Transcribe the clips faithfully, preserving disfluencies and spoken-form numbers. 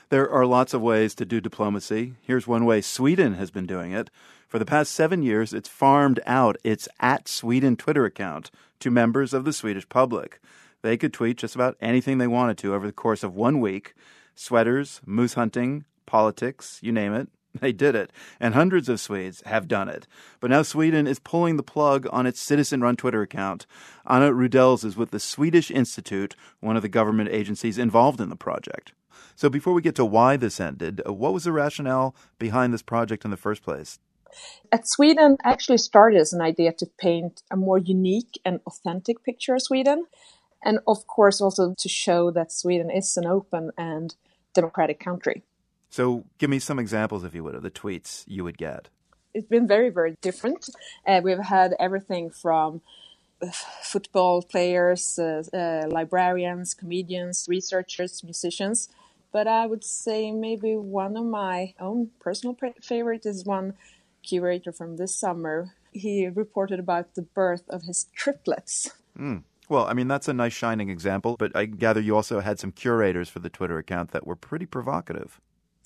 There are lots of ways to do diplomacy. Here's one way Sweden has been doing it. For the past seven years, it's farmed out its at Sweden Twitter account to members of the Swedish public. They could tweet just about anything they wanted to over the course of one week. Sweaters, moose hunting, politics, you name it. They did it, and hundreds of Swedes have done it. But now Sweden is pulling the plug on its citizen-run Twitter account. Anna Rudels is with the Swedish Institute, one of the government agencies involved in the project. So before we get to why this ended, what was the rationale behind this project in the first place? At Sweden actually started as an idea to paint a more unique and authentic picture of Sweden. And of course also to show that Sweden is an open and democratic country. So give me some examples, if you would, of the tweets you would get. It's been very, very different. Uh, we've had everything from uh, football players, uh, uh, librarians, comedians, researchers, musicians. But I would say maybe one of my own personal pre- favorite is one curator from this summer. He reported about the birth of his triplets. Mm. Well, I mean, that's a nice shining example, but I gather you also had some curators for the Twitter account that were pretty provocative.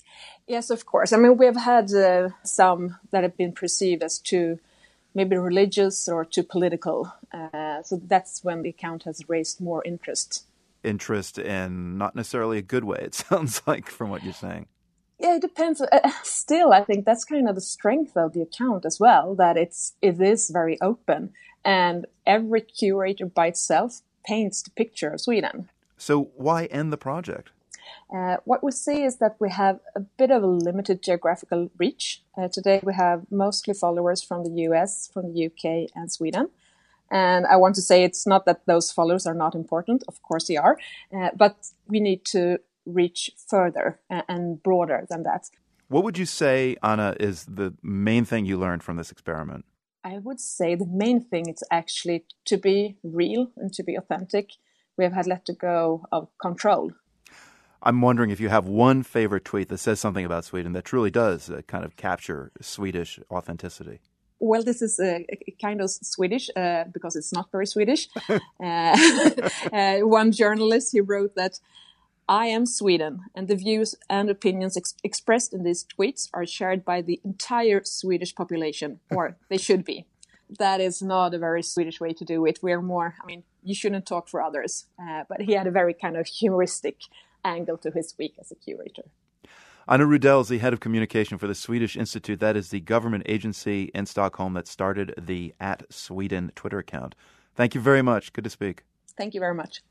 Yes, of course. I mean, we've had uh, some that have been perceived as too maybe religious or too political. Uh, so that's when the account has raised more interest. Interest in not necessarily a good way, it sounds like, from what you're saying. Yeah, it depends. Uh, still, I think that's kind of the strength of the account as well, that it's it is very open. And every curator by itself paints the picture of Sweden. So why end the project? Uh, what we see is that we have a bit of a limited geographical reach. Uh, today we have mostly followers from the U S, from the U K and Sweden. And I want to say it's not that those followers are not important. Of course they are. Uh, but we need to reach further and, and broader than that. What would you say, Anna, is the main thing you learned from this experiment? I would say the main thing is actually to be real and to be authentic. We have had let go of control. I'm wondering if you have one favorite tweet that says something about Sweden that truly does uh, kind of capture Swedish authenticity. Well, this is uh, kind of Swedish uh, because it's not very Swedish. uh, uh, one journalist, he wrote that, "I am Sweden, and the views and opinions ex- expressed in these tweets are shared by the entire Swedish population, or they should be." That is not a very Swedish way to do it. We're more, I mean, you shouldn't talk for others. Uh, but he had a very kind of humoristic angle to his week as a curator. Anna Rudels, the head of communication for the Swedish Institute. That is the government agency in Stockholm that started the at Sweden Twitter account. Thank you very much. Good to speak. Thank you very much.